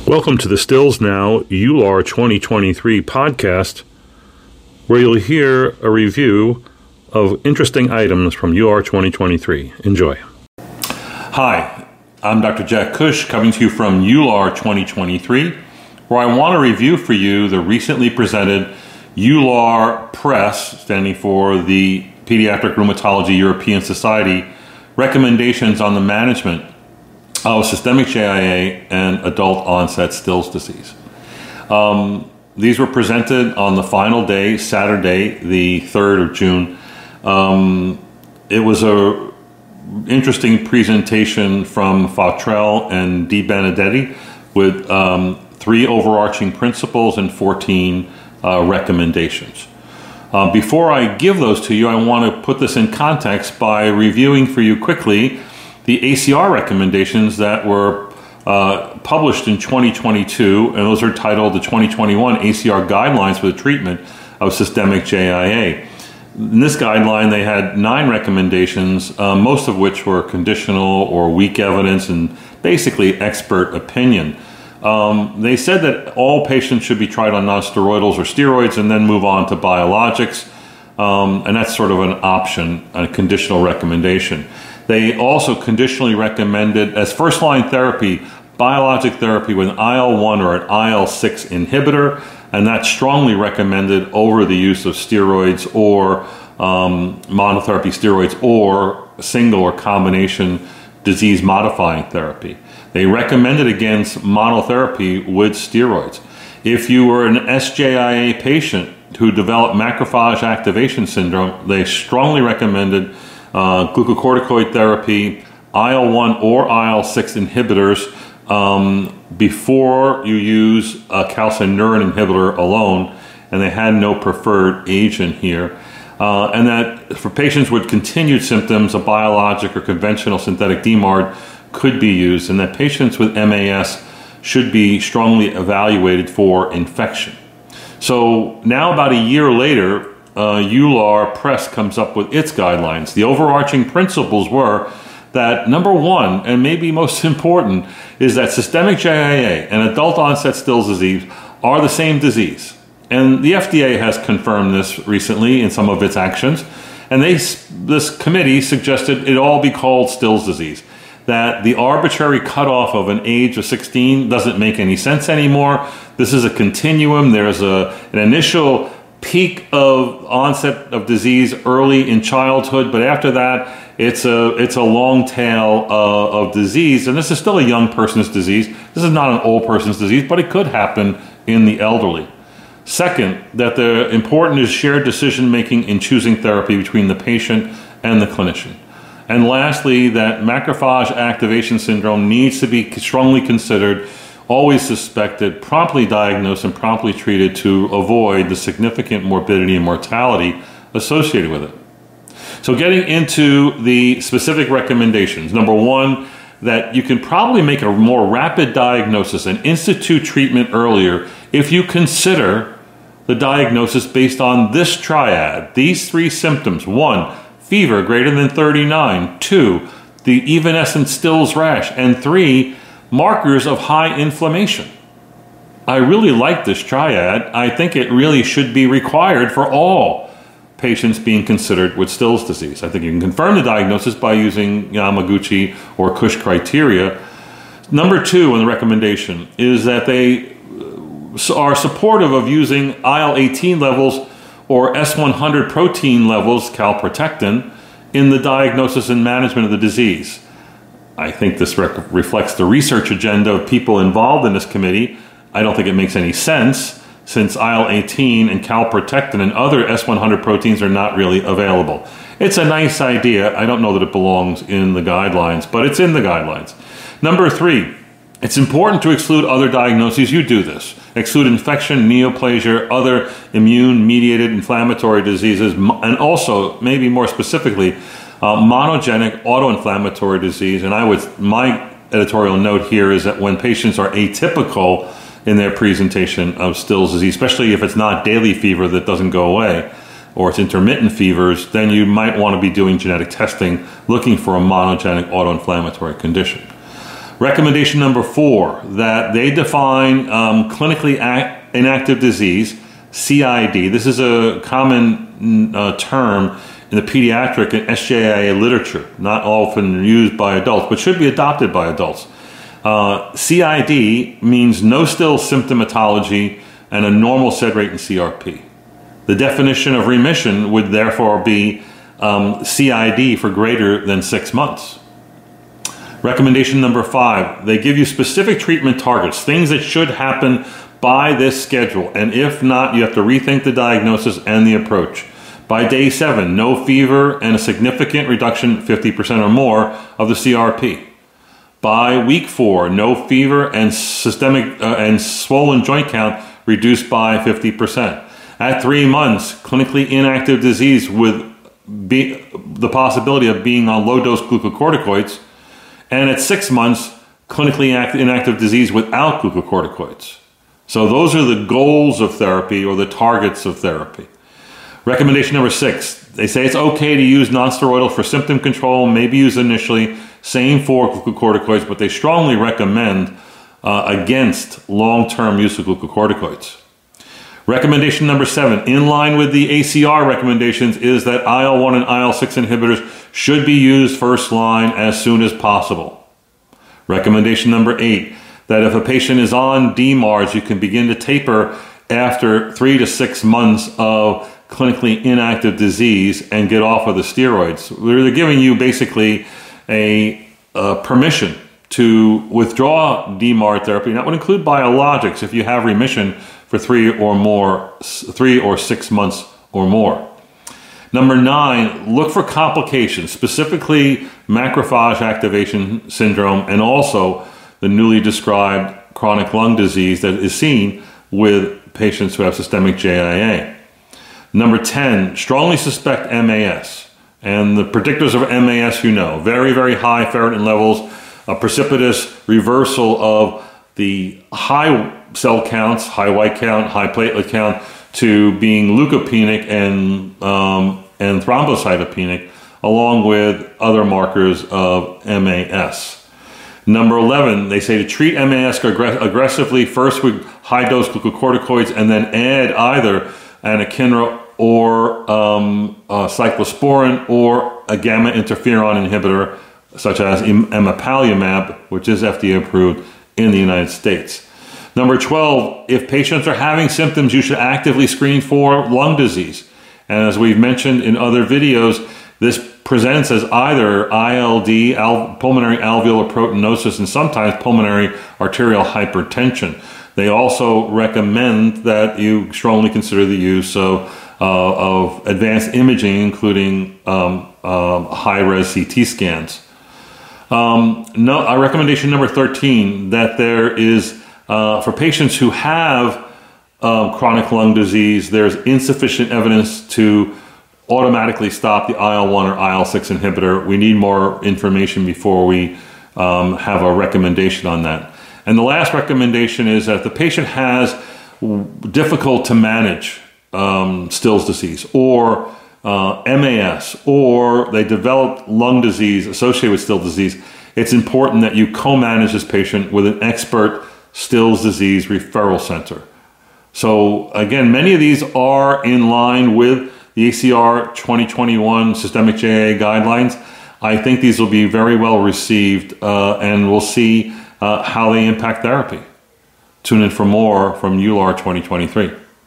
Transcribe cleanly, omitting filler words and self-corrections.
Welcome to the Stills Now EULAR 2023 podcast, where you'll hear a review of interesting items from EULAR 2023. Enjoy. Hi, I'm Dr. Jack Cush coming to you from EULAR 2023, where I want to review for you the recently presented EULAR Press, standing for the Pediatric Rheumatology European Society, recommendations on the management of systemic JIA and adult onset Still's disease. These were presented on the final day, Saturday, the 3rd of June. It was a interesting presentation from Fautrell and Di Benedetti with 3 overarching principles and 14 recommendations. Before I give those to you, I want to put this in context by reviewing for you quickly the ACR recommendations that were published in 2022, and those are titled the 2021 ACR Guidelines for the Treatment of Systemic JIA. In this guideline, they had 9 recommendations, most of which were conditional or weak evidence and basically expert opinion. They said that all patients should be tried on nonsteroidals or steroids and then move on to biologics, and that's sort of an option, a conditional recommendation. They also conditionally recommended as first-line therapy, biologic therapy with an IL-1 or an IL-6 inhibitor, and that's strongly recommended over the use of steroids or monotherapy steroids or single or combination disease-modifying therapy. They recommended against monotherapy with steroids. If you were an SJIA patient who developed macrophage activation syndrome, they strongly recommended glucocorticoid therapy, IL-1 or IL-6 inhibitors before you use a calcineurin inhibitor alone, and they had no preferred agent here. And that for patients with continued symptoms, a biologic or conventional synthetic DMARD could be used, and that patients with MAS should be strongly evaluated for infection. So now about a year later, EULAR Press comes up with its guidelines. The overarching principles were that number one, and maybe most important, is that systemic JIA and adult onset Still's disease are the same disease. And the FDA has confirmed this recently in some of its actions. And this committee suggested it all be called Still's disease. That the arbitrary cutoff of an age of 16 doesn't make any sense anymore. This is a continuum. There's an initial peak of onset of disease early in childhood, but after that, it's a long tail of disease, and this is still a young person's disease. This is not an old person's disease, but it could happen in the elderly. Second, that the important is shared decision-making in choosing therapy between the patient and the clinician. And lastly, that macrophage activation syndrome needs to be strongly considered, always suspected, promptly diagnosed, and promptly treated to avoid the significant morbidity and mortality associated with it. So getting into the specific recommendations. Number one, that you can probably make a more rapid diagnosis and institute treatment earlier if you consider the diagnosis based on this triad, these 3 symptoms. 1, fever greater than 39. 2, the evanescent Still's rash. And 3, markers of high inflammation. I really like this triad. I think it really should be required for all patients being considered with Still's disease. I think you can confirm the diagnosis by using Yamaguchi or Cush criteria. Number 2 in the recommendation is that they are supportive of using IL-18 levels or S100 protein levels, calprotectin, in the diagnosis and management of the disease. I think this reflects the research agenda of people involved in this committee. I don't think it makes any sense since IL-18 and calprotectin and other S100 proteins are not really available. It's a nice idea. I don't know that it belongs in the guidelines, but it's in the guidelines. Number 3, it's important to exclude other diagnoses. You do this. Exclude infection, neoplasia, other immune-mediated inflammatory diseases, and also, maybe more specifically, monogenic autoinflammatory disease. And my editorial note here is that when patients are atypical in their presentation of Still's disease, especially if it's not daily fever that doesn't go away, or it's intermittent fevers, then you might want to be doing genetic testing looking for a monogenic autoinflammatory condition. Recommendation number 4, that they define clinically inactive disease, CID. This is a common term in the pediatric and SJIA literature, not often used by adults, but should be adopted by adults. CID means no still symptomatology and a normal sed rate in CRP. The definition of remission would therefore be CID for greater than 6 months. Recommendation number 5, they give you specific treatment targets, things that should happen by this schedule, and if not, you have to rethink the diagnosis and the approach. By day 7, no fever and a significant reduction, 50% or more, of the CRP. By week 4, no fever and systemic and swollen joint count reduced by 50%. At 3 months, clinically inactive disease with the possibility of being on low-dose glucocorticoids. And at 6 months, clinically inactive disease without glucocorticoids. So those are the goals of therapy or the targets of therapy. Recommendation number 6, they say it's okay to use nonsteroidal for symptom control, maybe use initially, same for glucocorticoids, but they strongly recommend against long-term use of glucocorticoids. Recommendation number 7, in line with the ACR recommendations, is that IL-1 and IL-6 inhibitors should be used first line as soon as possible. Recommendation number 8, that if a patient is on DMARDs, you can begin to taper after 3 to 6 months of clinically inactive disease and get off of the steroids. They're giving you basically a permission to withdraw DMARD therapy. That would include biologics if you have remission for 3 or 6 months or more. Number 9, look for complications, specifically macrophage activation syndrome and also the newly described chronic lung disease that is seen with patients who have systemic JIA. Number 10, strongly suspect MAS. And the predictors of MAS, very, very high ferritin levels, a precipitous reversal of the high cell counts, high white count, high platelet count, to being leukopenic and thrombocytopenic, along with other markers of MAS. Number 11, they say to treat MAS aggressively, first with high-dose glucocorticoids, and then add either anakinra or cyclosporin or a gamma interferon inhibitor, such as emapalumab, which is FDA approved in the United States. Number 12, if patients are having symptoms, you should actively screen for lung disease. And as we've mentioned in other videos, this presents as either ILD, pulmonary alveolar proteinosis, and sometimes pulmonary arterial hypertension. They also recommend that you strongly consider the use of advanced imaging, including high-res CT scans. Recommendation number 13, that there is, for patients who have chronic lung disease, there's insufficient evidence to automatically stop the IL-1 or IL-6 inhibitor. We need more information before we have a recommendation on that. And the last recommendation is that if the patient has difficult to manage Still's disease or MAS, or they developed lung disease associated with Still's disease, it's important that you co-manage this patient with an expert Still's disease referral center. So again, many of these are in line with the ACR 2021 systemic JIA guidelines. I think these will be very well received, and we'll see how they impact therapy. Tune in for more from EULAR 2023.